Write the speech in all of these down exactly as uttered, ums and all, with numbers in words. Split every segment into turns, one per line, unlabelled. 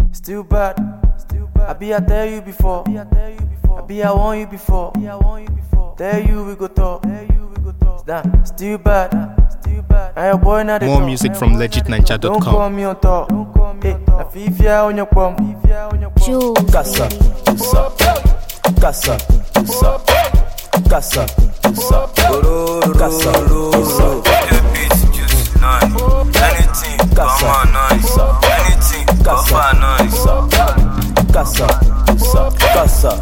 Still bad. I be I tell you before. I be I want you before. Tell you we go talk. Damn, still bad. And your boy now
More music from legit ninja dot com.
Don't call me on top. Hey, na fifia on your bum.
Casa, tusa, casa, tusa, casa, tusa, casa, tusa.
Anything, come on, nice. Anything, come on, nice.
Casa, tusa, casa,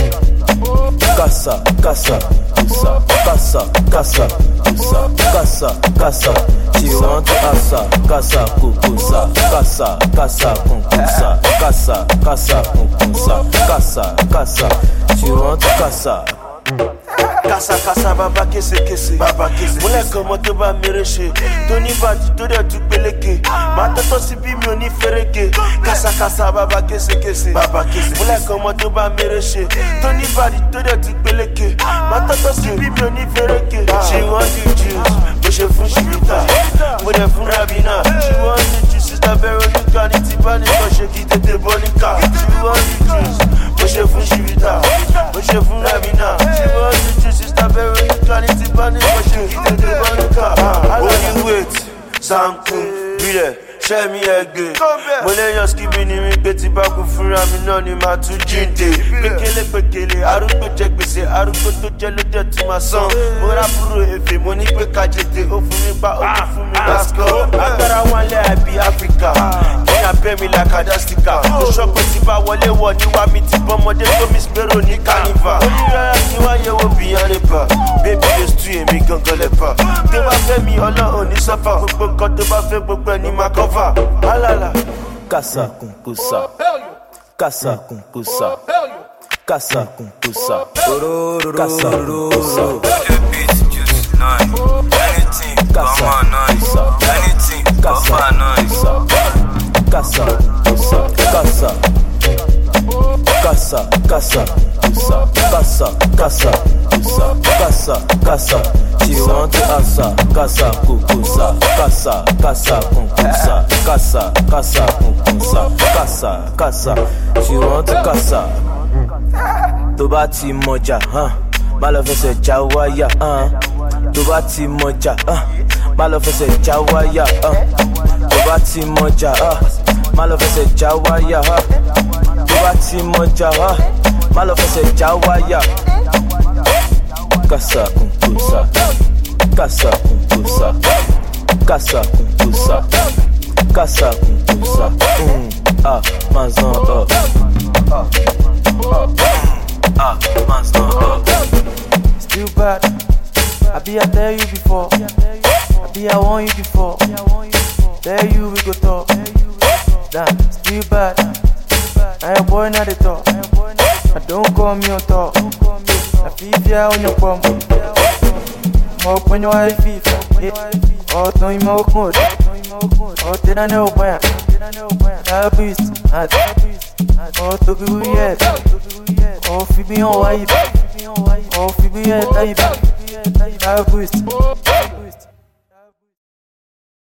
casa, casa, tusa, casa, casa, tusa, casa, casa. She want to asa, casa, kukusa, casa, casa, kukusa, casa, casa, kukusa, casa, casa. She want to casa.
Kasa kasa baba kese kese baba kese mole komo to ba mereche to ni ba to de tu peleke ma toto si bi mi oni fereke kasa kasa baba kese kese baba kese mole komo to ba mereche to ni ba to de tu peleke ma toto si bi mi oni fereke she want you juice but she fun she vita mo de fun rabina she want you juice sister Veronica ni ti ba ni ko she ki tete bonica she want you juice but she fun she vita but she fun rabina she want you juice sister Veronica ni ti ba ni ko she ki tete bonica only wait sanku bile share me again mo le yan skibi ni mi pe ti ba ku funra mi na ni ma tu jinde pekele pekele arugbo je gbese arugbo to je lo je ti ma san mo ra buru efe mo ni pe ka jete o fun mi pa o tun fun mi basko agbára wan le I be Africa ni abe mi like adastika o so pe ti ba wọlé wo ni wa mi ti bomode to miss Mero ni carnival onira ni wa ye wo biyan le pa baby let's do it mi gangan le pa te wa fe mi Ọlọ́run ni suffer gbogbo nǹkan tó bá fẹ́ gbogbo ni ma cover. Alala.
Casa kunkusa, casa kunkusa, casa kunkusa, casa kunkusa.
Anything, come on, nice. Anything, come on, nice.
Casa kunkusa, casa, casa, casa, casa, casa, casa, casa. She want to asa, casa kukusa, casa, casa kunkusa, casa, casa kunkusa, casa, casa. She want to casa. Tó bá ti mọ̀jà, huh? Má lọ fẹsẹ̀ já wáyà, huh? Tó bá ti mọ̀jà, huh? Má lọ fẹsẹ̀ já wáyà, huh? Tó bá ti mọ̀jà, huh? Má lọ fẹsẹ̀ já wáyà, huh? Tó bá ti mọ̀jà, huh? Má lọ fẹsẹ̀ já wáyà. Casa kunkusa, casa kunkusa, casa kunkusa, casa kunkusa. Mm, ah, man's not up. Ah, man's not up.
Still bad. I be I tell you before. I be I want you before. Tell you we go talk. Damn, still bad. And your boy now they talk. I don't call me on top. I fifia on your bum. Mo open your eye FIFA. Oh, don't you mo good. Oh, did I know where? That beast. Oh, to be weird. Oh, Phoebe on wife. Oh, Phoebe, yeah, type. That beast.